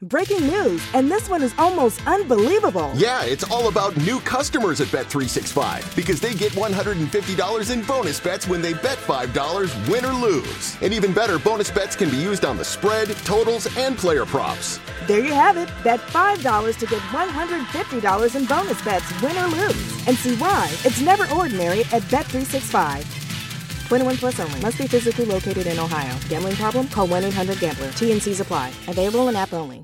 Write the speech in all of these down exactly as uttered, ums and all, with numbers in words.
Breaking news, and this one is almost unbelievable. Yeah, it's all about new customers at Bet three sixty-five because they get one hundred fifty dollars in bonus bets when they bet five dollars, win or lose. And even better, bonus bets can be used on the spread, totals, and player props. There you have it. Bet five dollars to get one hundred fifty dollars in bonus bets, win or lose. And see why it's never ordinary at Bet three sixty-five. twenty-one plus only. Must be physically located in Ohio. Gambling problem? Call one eight hundred gambler. T N Cs apply. Available in app only.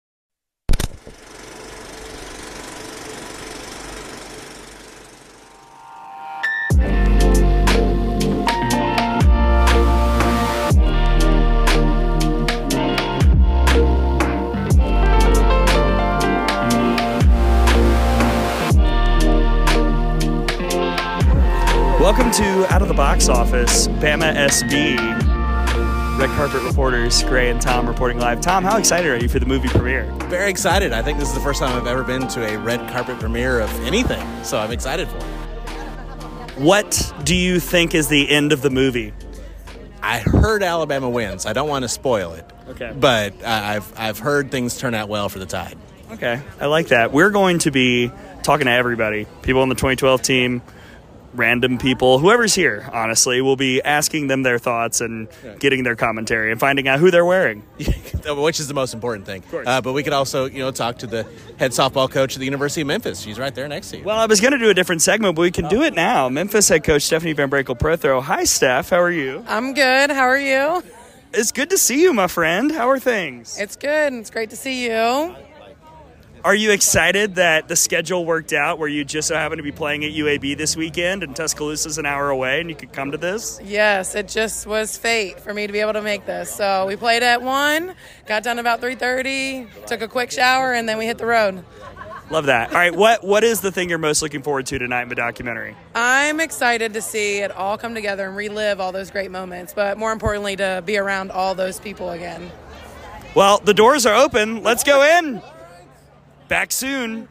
Welcome to Out of the Box Office, Bama S B. Red Carpet reporters, Gray and Tom reporting live. Tom, how excited are you for the movie premiere? Very excited. I think this is the first time I've ever been to a red carpet premiere of anything, so I'm excited for it. What do you think is the end of the movie? I heard Alabama wins. I don't want to spoil it. Okay. But I've I've heard things turn out well for the Tide. Okay, I like that. We're going to be talking to everybody, people on the twenty twelve team, random people, whoever's here, honestly. We'll be asking them their thoughts and getting their commentary and finding out who they're wearing. Which is the most important thing. Uh, but we could also, you know, talk to the head softball coach at the University of Memphis. She's right there next to you. Well, I was going to do a different segment, but we can oh. do it now. Memphis head coach Stephanie Van Brakel-Prothro. Hi, Steph. How are you? I'm good. How are you? It's good to see you, my friend. How are things? It's good. It's great to see you. Are you excited that the schedule worked out where you just so happen to be playing at U A B this weekend and Tuscaloosa's an hour away and you could come to this? Yes, it just was fate for me to be able to make this. So we played at one, got done about three thirty, took a quick shower, and then we hit the road. Love that. All right, what what is the thing you're most looking forward to tonight in the documentary? I'm excited to see it all come together and relive all those great moments, but more importantly, to be around all those people again. Well, the doors are open. Let's go in. Back soon.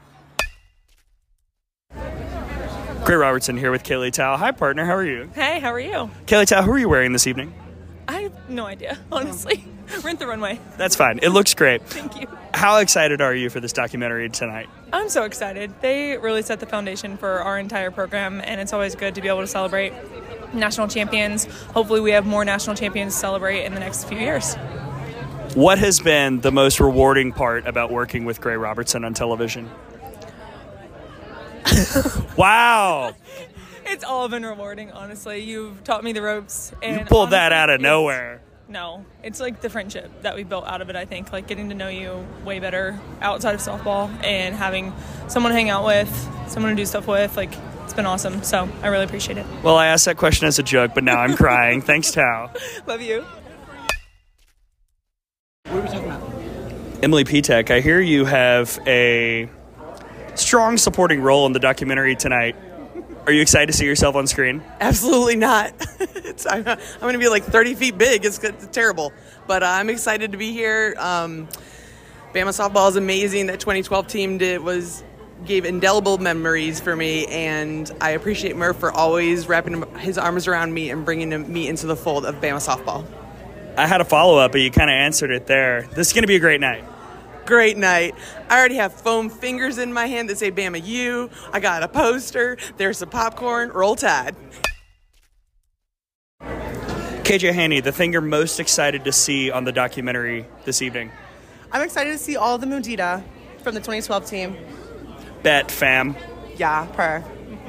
Gray Robertson here with Kaylee Tao. Hi, partner. How are you? Hey, how are you? Kaylee Tao, who are you wearing this evening? I have no idea, honestly. Rent the Runway. That's fine. It looks great. Thank you. How excited are you for this documentary tonight? I'm so excited. They really set the foundation for our entire program, and it's always good to be able to celebrate national champions. Hopefully we have more national champions to celebrate in the next few years. What has been the most rewarding part about working with Gray Robertson on television? Wow. It's all been rewarding, honestly. You've taught me the ropes. And you pulled honestly, that out of nowhere. No, it's like the friendship that we built out of it, I think. Like getting to know you way better outside of softball and having someone to hang out with, someone to do stuff with. Like, it's been awesome. So I really appreciate it. Well, I asked that question as a joke, but now I'm crying. Thanks, Tao. Love you. What are we talking about? Emily Pitek, I hear you have a strong supporting role in the documentary tonight. Are you excited to see yourself on screen? Absolutely not. it's, I'm, I'm going to be like thirty feet big. It's, it's terrible. But uh, I'm excited to be here. Um, Bama softball is amazing. That twenty twelve team did was gave indelible memories for me, and I appreciate Murph for always wrapping his arms around me and bringing me into the fold of Bama softball. I had a follow-up, but you kind of answered it there. This is going to be a great night. Great night. I already have foam fingers in my hand that say Bama U. I got a poster. There's some popcorn. Roll Tide. K J Haney, the thing you're most excited to see on the documentary this evening? I'm excited to see all the Mudita from the twenty twelve team. Bet, fam. Yeah, per.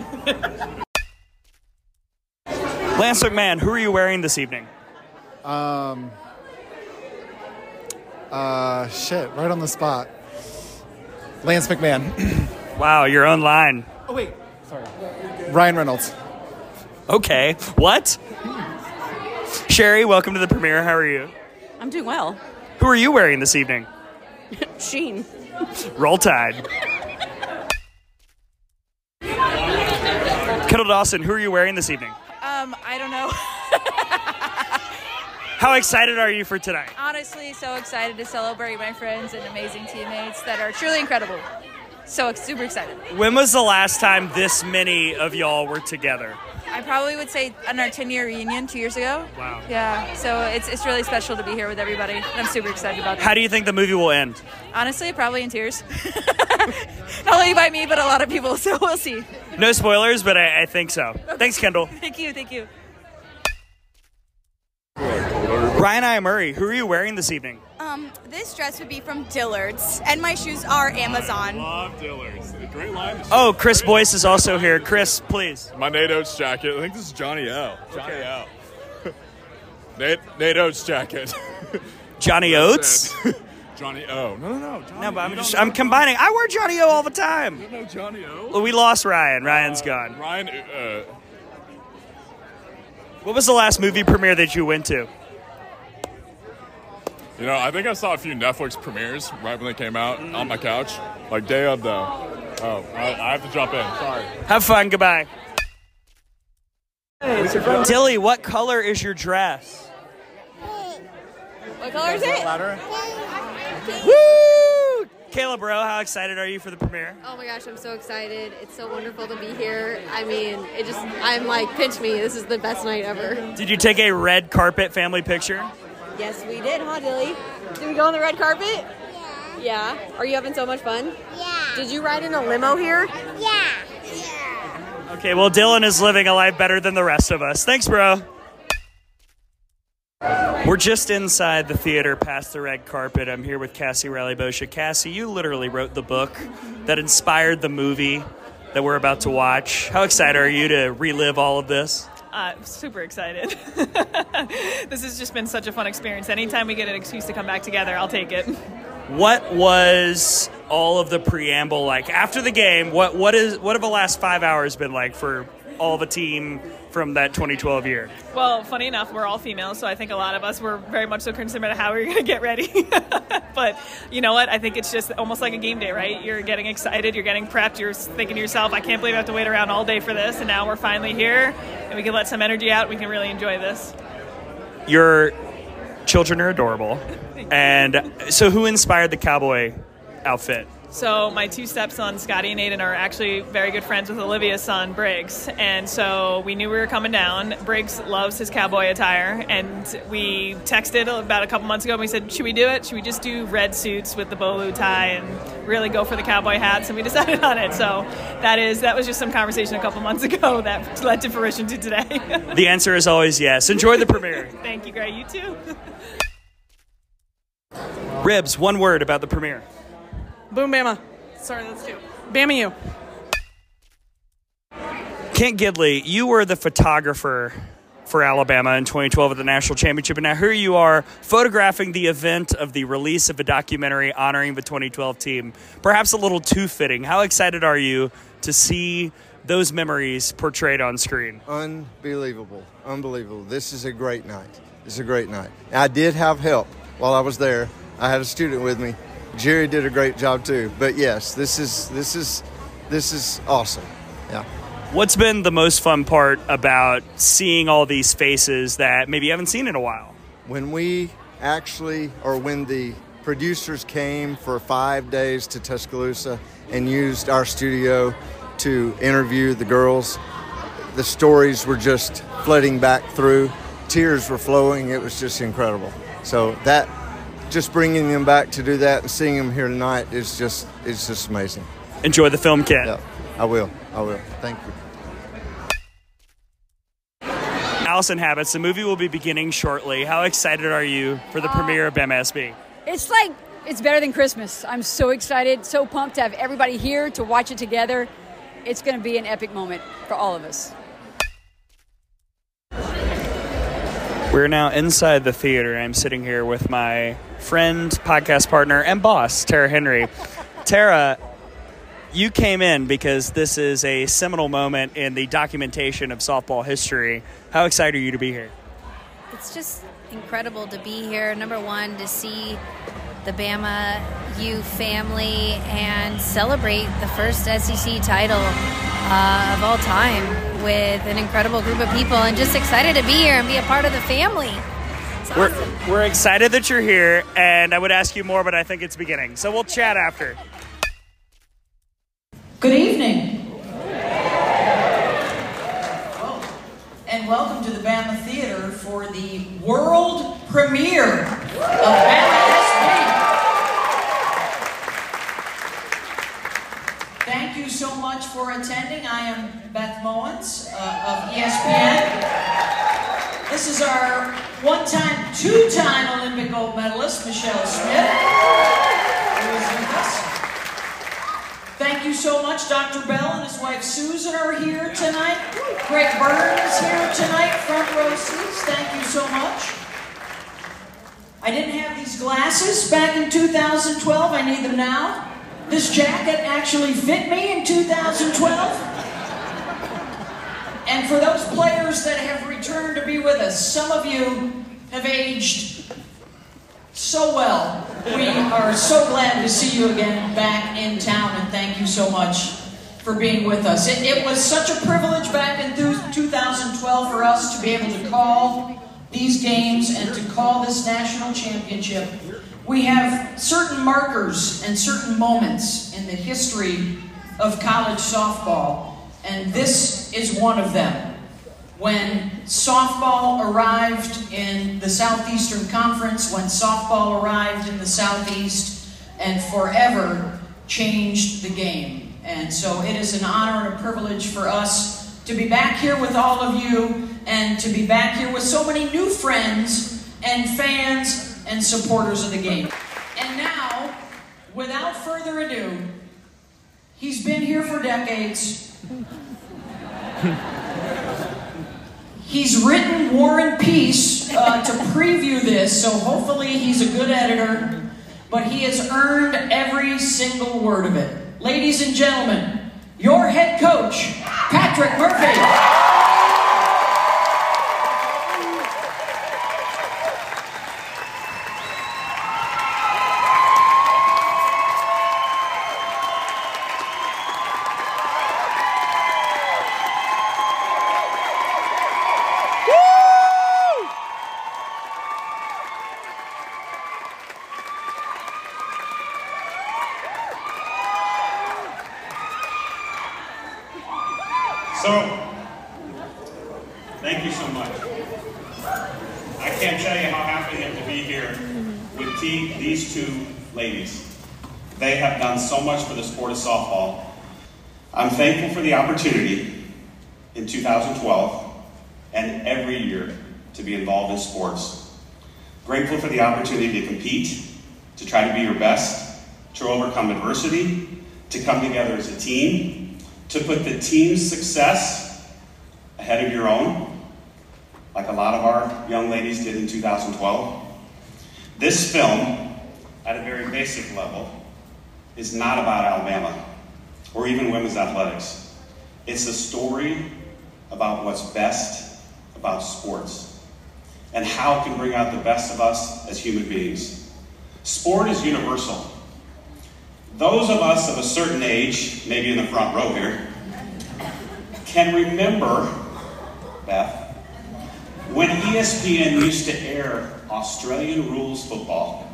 Lance McMahon, who are you wearing this evening? Um, uh, shit, right on the spot. Lance McMahon. Wow, your own line. Oh, wait. Sorry. Ryan Reynolds. Okay. What? Sherry, welcome to the premiere. How are you? I'm doing well. Who are you wearing this evening? Sheen. Roll Tide. Kendall Dawson, who are you wearing this evening? Um, I don't know. How excited are you for tonight? Honestly, so excited to celebrate my friends and amazing teammates that are truly incredible. So super excited. When was the last time this many of y'all were together? I probably would say on our ten-year reunion two years ago. Wow. Yeah, so it's it's really special to be here with everybody. I'm super excited about it. How do you think the movie will end? Honestly, probably in tears. Not only by me, but a lot of people, so we'll see. No spoilers, but I, I think so. Thanks, Kendall. Thank you, thank you. Ryan I. Murray, who are you wearing this evening? Um, this dress would be from Dillard's, and my shoes are Amazon. I love Dillard's. A great line. Oh, Chris Boyce is also here. Chris, please. My Nate Oates jacket. I think this is Johnny O. Johnny O. Nate, Nate Oates jacket. Johnny Oates? Johnny O. No, no, no. Johnny, no, but I'm just I'm combining. I wear Johnny O all the time. You don't know Johnny O? Well, we lost Ryan. Ryan's uh, gone. Ryan, uh... What was the last movie premiere that you went to? You know, I think I saw a few Netflix premieres right when they came out mm. on my couch. Like, day of, though. Oh, I, I have to jump in. Sorry. Have fun. Goodbye. Tilly, what color is your dress? What color is it? Woo! Kayla, bro, how excited are you for the premiere? Oh my gosh, I'm so excited. It's so wonderful to be here. I mean, it just, I'm like, pinch me. This is the best night ever. Did you take a red carpet family picture? Yes, we did, huh, Dilly? Did we go on the red carpet? Yeah. Yeah? Are you having so much fun? Yeah. Did you ride in a limo here? Yeah. Yeah. Okay, well, Dylan is living a life better than the rest of us. Thanks, bro. We're just inside the theater past the red carpet. I'm here with Cassie Riley-Boscia. Cassie, you literally wrote the book that inspired the movie that we're about to watch. How excited are you to relive all of this? Uh, super excited. This has just been such a fun experience. Anytime we get an excuse to come back together, I'll take it. What was all of the preamble like after the game? What what is what have the last five hours been like for all the team from that twenty twelve year? Well, funny enough, we're all female, so I think a lot of us were very much so concerned about how we were going to get ready. But you know what? I think it's just almost like a game day, right? You're getting excited, you're getting prepped, you're thinking to yourself, I can't believe I have to wait around all day for this, and now we're finally here, and we can let some energy out, we can really enjoy this. Your children are adorable. And so who inspired the cowboy outfit? So my two stepsons, Scotty and Aiden, are actually very good friends with Olivia's son, Briggs. And so we knew we were coming down. Briggs loves his cowboy attire. And we texted about a couple months ago and we said, should we do it? Should we just do red suits with the bolo tie and really go for the cowboy hats? And we decided on it. So that is that was just some conversation a couple months ago that led to fruition to today. The answer is always yes. Enjoy the premiere. Thank you, Gray. You too. Ribs, one word about the premiere. Boom, Bama. Sorry, that's two. Bama you. Kent Gidley, you were the photographer for Alabama in twenty twelve at the national championship, and now here you are photographing the event of the release of a documentary honoring the twenty twelve team. Perhaps a little too fitting. How excited are you to see those memories portrayed on screen? Unbelievable. Unbelievable. This is a great night. This is a great night. I did have help while I was there. I had a student with me. Jerry did a great job too. But yes, this is this is this is awesome. Yeah. What's been the most fun part about seeing all these faces that maybe you haven't seen in a while? When we actually, or when the producers came for five days to Tuscaloosa and used our studio to interview the girls, the stories were just flooding back through. Tears were flowing. It was just incredible. So that, just bringing them back to do that and seeing them here tonight is just, it's just amazing. Enjoy the film, Ken. Yeah, I will. I will. Thank you. Allison Habits, the movie will be beginning shortly. How excited are you for the uh, premiere of M S B? It's like, it's better than Christmas. I'm so excited, so pumped to have everybody here to watch it together. It's going to be an epic moment for all of us. We're now inside the theater. I'm sitting here with my friend, podcast partner, and boss, Tara Henry. Tara, you came in because this is a seminal moment in the documentation of softball history. How excited are you to be here? It's just incredible to be here. Number one, to see the Bama U family and celebrate the first S E C title uh, of all time with an incredible group of people, and just excited to be here and be a part of the family. It's we're, awesome. We're excited that you're here, and I would ask you more, but I think it's beginning. So we'll chat after. Good evening. welcome to the Bama Theater for the world premiere of Bama S B. Thank you so much for attending. I am Beth Mowens uh, of E S P N. This is our one-time, two-time Olympic gold medalist, Michelle Smith, who is with us. Thank you so much. Doctor Bell and his wife Susan are here tonight. Greg Burns here tonight, front row seats. Thank you so much. I didn't have these glasses back in two thousand twelve. I need them now. This jacket actually fit me in two thousand twelve. And for those players that have returned to be with us, some of you have aged so well. We are so glad to see you again back in town, and thank you so much for being with us. It, it was such a privilege back in two thousand twelve for us to be able to call these games and to call this national championship. We have certain markers and certain moments in the history of college softball, and this is one of them. When softball arrived in the Southeastern Conference, when softball arrived in the Southeast, and forever changed the game. And so it is an honor and a privilege for us to be back here with all of you, and to be back here with so many new friends and fans and supporters of the game. And now, without further ado, he's been here for decades. He's written War and Peace uh, to preview this, so hopefully he's a good editor, but he has earned every single word of it. Ladies and gentlemen, your head coach, Patrick Murphy. So, thank you so much. I can't tell you how happy I am to be here with te- these two ladies. They have done so much for the sport of softball. I'm thankful for the opportunity in two thousand twelve and every year to be involved in sports. Grateful for the opportunity to compete, to try to be your best, to overcome adversity, to come together as a team, to put the team's success ahead of your own, like a lot of our young ladies did in two thousand twelve. This film, at a very basic level, is not about Alabama or even women's athletics. It's a story about what's best about sports and how it can bring out the best of us as human beings. Sport is universal. Those of us of a certain age, maybe in the front row here, can remember, Beth, when E S P N used to air Australian rules football.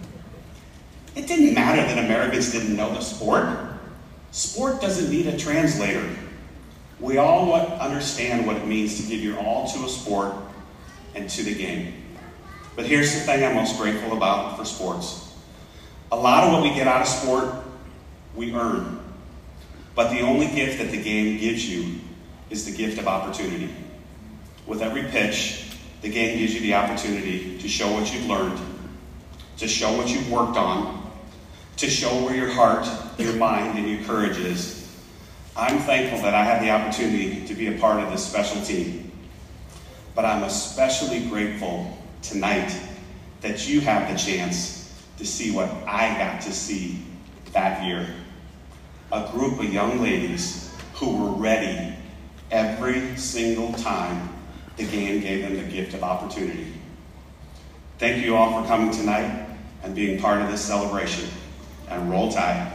It didn't matter that Americans didn't know the sport. Sport doesn't need a translator. We all understand what it means to give your all to a sport and to the game. But here's the thing I'm most grateful about for sports. A lot of what we get out of sport, we earn. But the only gift that the game gives you is the gift of opportunity. With every pitch, the game gives you the opportunity to show what you've learned, to show what you've worked on, to show where your heart, your mind, and your courage is. I'm thankful that I have the opportunity to be a part of this special team. But I'm especially grateful tonight that you have the chance to see what I got to see that year. A group of young ladies who were ready every single time the game gave them the gift of opportunity. Thank you all for coming tonight and being part of this celebration. And roll Tide.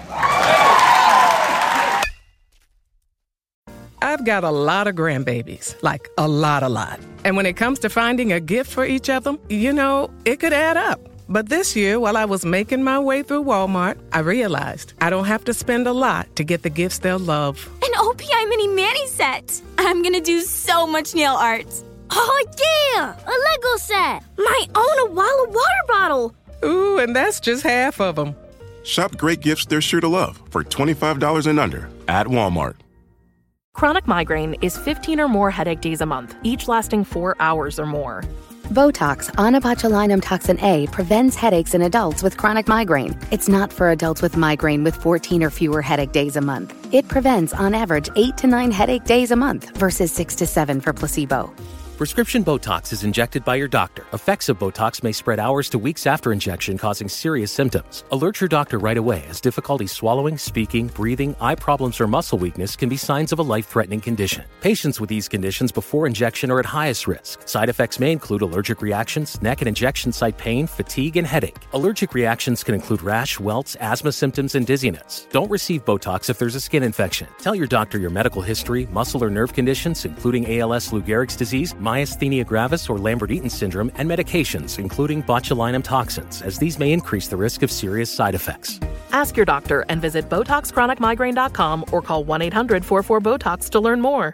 I've got a lot of grandbabies, like a lot, a lot. And when it comes to finding a gift for each of them, you know, it could add up. But this year, while I was making my way through Walmart, I realized I don't have to spend a lot to get the gifts they'll love. An O P I mini mani set! I'm gonna do so much nail art. Oh, yeah! A Lego set! Might own a Walla water bottle! Ooh, and that's just half of them. Shop great gifts they're sure to love for twenty-five dollars and under at Walmart. Chronic migraine is fifteen or more headache days a month, each lasting four hours or more. Botox, onabotulinum toxin A, prevents headaches in adults with chronic migraine. It's not for adults with migraine with fourteen or fewer headache days a month. It prevents, on average, eight to nine headache days a month versus six to seven for placebo. Prescription Botox is injected by your doctor. Effects of Botox may spread hours to weeks after injection, causing serious symptoms. Alert your doctor right away, as difficulty swallowing, speaking, breathing, eye problems, or muscle weakness can be signs of a life-threatening condition. Patients with these conditions before injection are at highest risk. Side effects may include allergic reactions, neck and injection site pain, fatigue, and headache. Allergic reactions can include rash, welts, asthma symptoms, and dizziness. Don't receive Botox if there's a skin infection. Tell your doctor your medical history, muscle or nerve conditions, including A L S, Lou Gehrig's disease, myasthenia gravis, or Lambert-Eaton syndrome, and medications, including botulinum toxins, as these may increase the risk of serious side effects. Ask your doctor and visit Botox Chronic Migraine dot com or call one eight hundred four four BOTOX to learn more.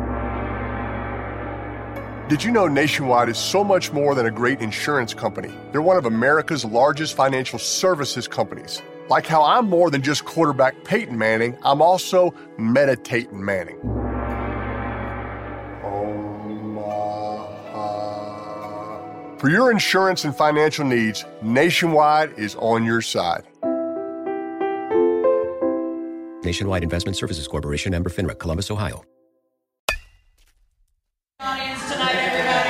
Did you know Nationwide is so much more than a great insurance company? They're one of America's largest financial services companies. Like how I'm more than just quarterback Peyton Manning, I'm also meditating Manning. For your insurance and financial needs, Nationwide is on your side. Nationwide Investment Services Corporation, member FINRA, Columbus, Ohio. Audience tonight, everybody.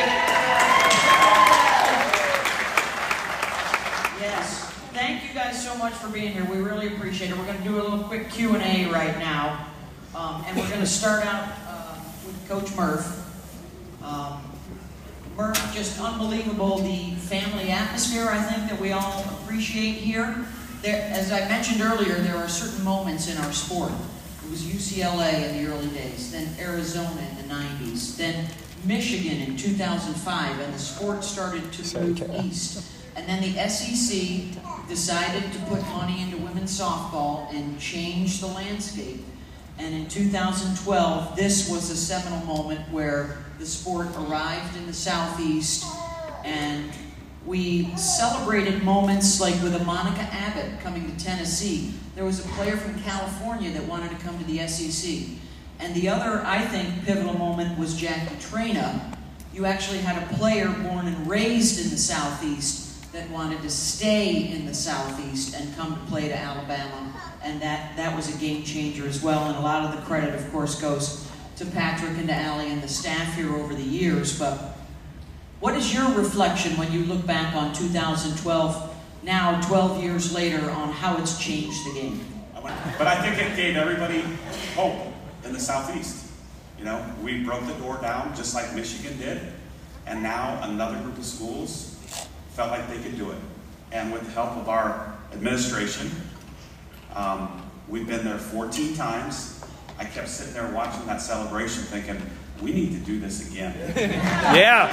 Yes, thank you guys so much for being here. We really appreciate it. We're going to do a little quick Q and A right now, um, and we're going to start out uh, with Coach Murph. Um, Murph, just unbelievable, the family atmosphere, I think, that we all appreciate here. There, as I mentioned earlier, there are certain moments in our sport. It was U C L A in the early days, then Arizona in the nineties, then Michigan in two thousand five, and the sport started to move east. And then the S E C decided to put money into women's softball and change the landscape. And in two thousand twelve, this was a seminal moment where the sport arrived in the Southeast, and we celebrated moments like with a Monica Abbott coming to Tennessee. There was a player from California that wanted to come to the S E C. And the other, I think, pivotal moment was Jackie Traina. You actually had a player born and raised in the Southeast that wanted to stay in the Southeast and come to play to Alabama. And that, that was a game changer as well. And a lot of the credit, of course, goes to Patrick and to Allie and the staff here over the years. But what is your reflection when you look back on two thousand twelve, now twelve years later, on how it's changed the game? But I think it gave everybody hope in the Southeast. You know, we broke the door down just like Michigan did, and now another group of schools felt like they could do it. And with the help of our administration, um, we've been there fourteen times. I kept sitting there watching that celebration thinking, we need to do this again. Yeah.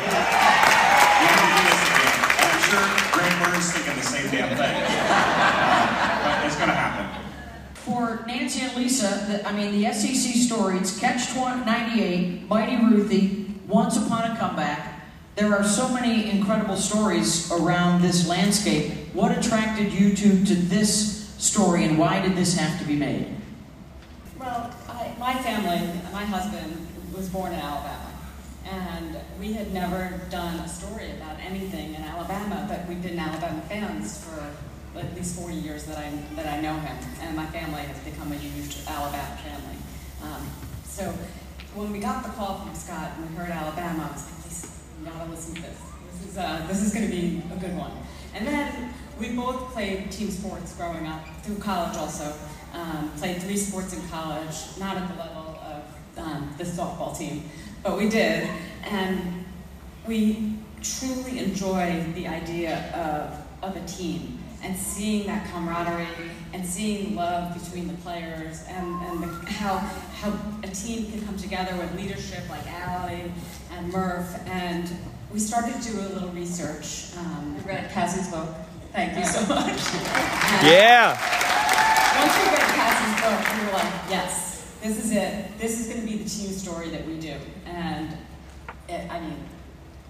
We need to do this again. And I'm sure Greg Burns thinking the same damn thing. Um, but it's going to happen. For Nancy and Lisa, the, I mean, the S E C story, it's Catch ninety-eight, Mighty Ruthie, Once Upon a Comeback. There are so many incredible stories around this landscape. What attracted you to, to this story, and why did this have to be made? Well, I, my family, my husband was born in Alabama, and we had never done a story about anything in Alabama, but we've been Alabama fans for at least forty years that I that I know him, and my family has become a huge Alabama family. Um, so when we got the call from Scott and we heard Alabama, I was like, please, you gotta listen to this. This is uh, this is going to be a good one. And then we both played team sports growing up, through college also. Um, played three sports in college, not at the level of um, the softball team, but we did. And we truly enjoy the idea of, of a team, and seeing that camaraderie, and seeing love between the players, and, and the, how, how a team can come together with leadership like Allie and Murph. And we started to do a little research. Um, we read Cassie's book. Thank you so much. And yeah. Once we read Cassie's book, we were like, yes, this is it. This is going to be the team story that we do. And it, I mean,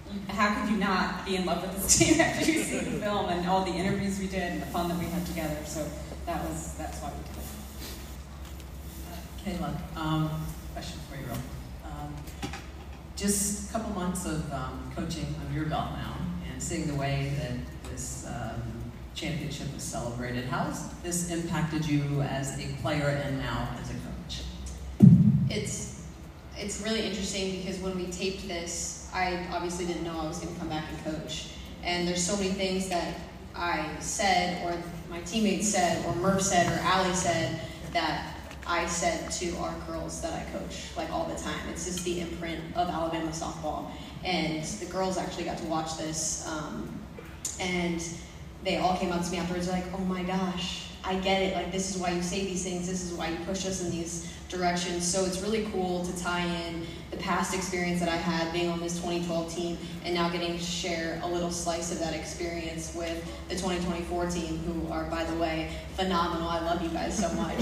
how could you not be in love with this team after you see the film and all the interviews we did and the fun that we had together? So that was that's why we did it. Kayla, um, question for you, Ro. Um, just a couple months of um, coaching under your belt now, and seeing the way that this um, championship is celebrated, how has this impacted you as a player and now as a coach? It's it's really interesting because when we taped this, I obviously didn't know I was going to come back and coach. And there's so many things that I said, or my teammates said, or Murph said, or Allie said, that I said to our girls that I coach, like, all the time. It's just the imprint of Alabama softball. And the girls actually got to watch this, um, and they all came up to me afterwards like, oh my gosh, I get it. Like, this is why you say these things. This is why you push us in these directions. So it's really cool to tie in the past experience that I had being on this twenty twelve team and now getting to share a little slice of that experience with the twenty twenty-four team, who are, by the way, phenomenal. I love you guys so much.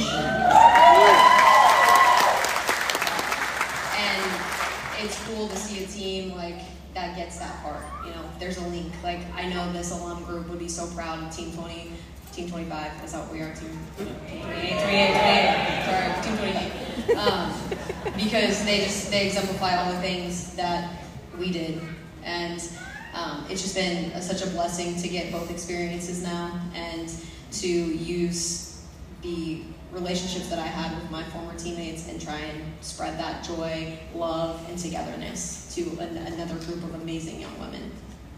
And it's cool to see a team like that gets that part. You know, there's a link. Like, I know this alum group would be so proud of Team twenty, Team twenty-five. That's how we are. Team twenty-eight, twenty-eight, twenty-eight. Sorry, Team twenty-eight. Um, because they just they exemplify all the things that we did, and um, it's just been a, such a blessing to get both experiences now and to use the relationships that I had with my former teammates and try and spread that joy, love, and togetherness to an, another group of amazing young women.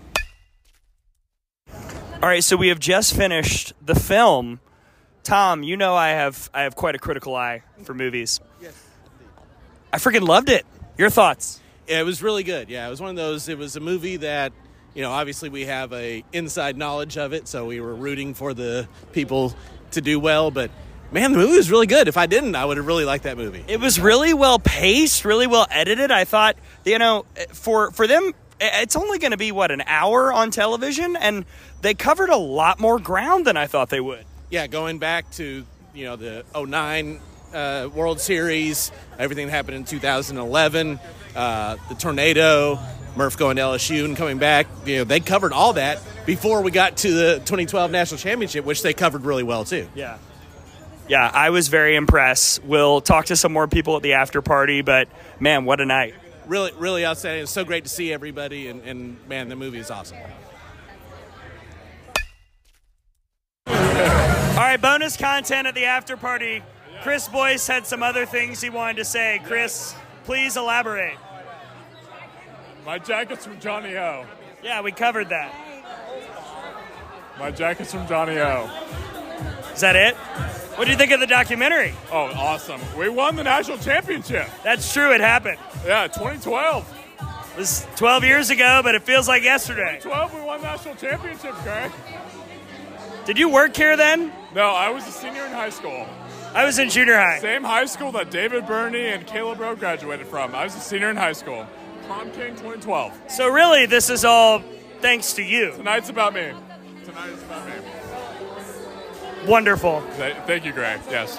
All right, so we have just finished the film. Tom, you know I have I have quite a critical eye for movies. Yes. I freaking loved it. Your thoughts? Yeah, it was really good. Yeah, it was one of those, it was a movie that, you know, obviously we have a inside knowledge of it, so we were rooting for the people to do well, but man, the movie was really good. If I didn't, I would have really liked that movie. It was really well paced, really well edited. I thought, you know, for for them, it's only going to be, what, an hour on television? And they covered a lot more ground than I thought they would. Yeah, going back to, you know, the oh nine uh, World Series, everything that happened in two thousand eleven, uh, the tornado, Murph going to L S U and coming back, you know, they covered all that before we got to the twenty twelve National Championship, which they covered really well, too. Yeah. Yeah, I was very impressed. We'll talk to some more people at the after party, but, man, what a night. Really, really outstanding. It's so great to see everybody, and, and man, the movie is awesome. All right, bonus content at the after party. Chris Boyce had some other things he wanted to say. Chris, please elaborate. My jacket's from Johnny O. Yeah, we covered that. My jacket's from Johnny O. Is that it? What do you think of the documentary? Oh, awesome. We won the national championship. That's true, it happened. Yeah, twenty twelve. It was twelve years ago, but it feels like yesterday. twenty twelve, we won national championship, Greg. Did you work here then? No, I was a senior in high school. I was in junior high. Same high school that David Burney and Caleb Rowe graduated from. I was a senior in high school. Prom King twenty twelve. So really, this is all thanks to you. Tonight's about me. Tonight is about me. Wonderful. Th- thank you, Greg. Yes.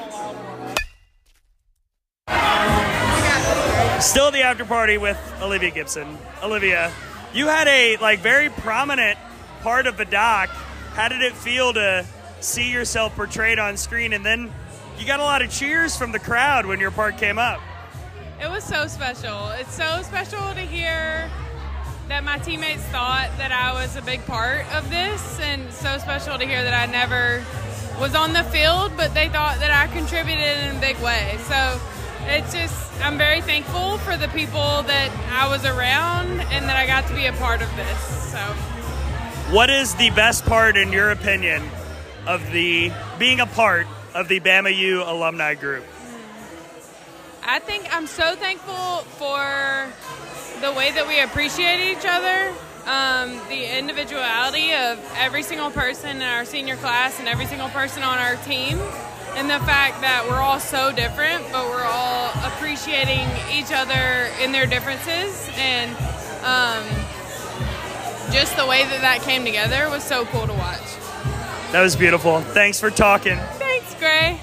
Still at the after party with Olivia Gibson. Olivia, you had a like very prominent part of the doc. How did it feel to see yourself portrayed on screen? And then you got a lot of cheers from the crowd when your part came up. It was so special. It's so special to hear that my teammates thought that I was a big part of this, and so special to hear that I never was on the field, but they thought that I contributed in a big way. So it's just, I'm very thankful for the people that I was around and that I got to be a part of this. So, what is the best part, in your opinion, of the being a part of the Bama U alumni group? I think I'm so thankful for the way that we appreciate each other. Um, the individuality of every single person in our senior class and every single person on our team, and the fact that we're all so different, but we're all appreciating each other in their differences, and um, just the way that that came together was so cool to watch. That was beautiful. Thanks for talking. Thanks, Gray.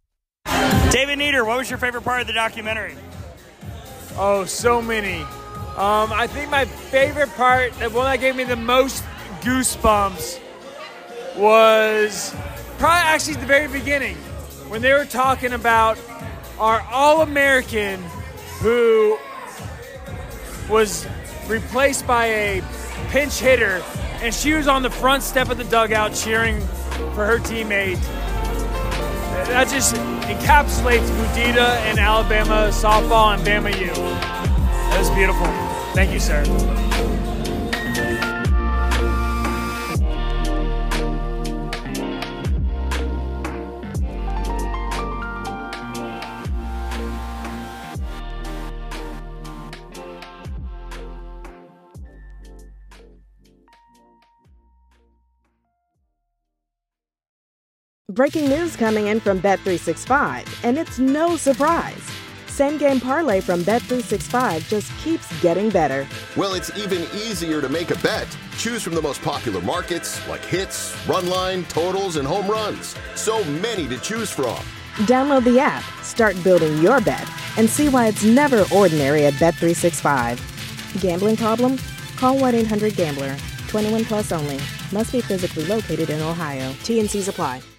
David Nieder, what was your favorite part of the documentary? Oh, so many. Um, I think my favorite part, the one that gave me the most goosebumps, was probably actually the very beginning when they were talking about our All-American who was replaced by a pinch hitter, and she was on the front step of the dugout cheering for her teammate. That just encapsulates Budita and Alabama softball and Bama U. That was beautiful. Thank you, sir. Breaking news coming in from Bet three sixty-five, and it's no surprise. Same Game Parlay from Bet three sixty-five just keeps getting better. Well, it's even easier to make a bet. Choose from the most popular markets like hits, run line, totals, and home runs. So many to choose from. Download the app, start building your bet, and see why it's never ordinary at Bet three sixty-five. Gambling problem? Call one eight hundred gambler. twenty-one plus only. Must be physically located in Ohio. T and C's apply.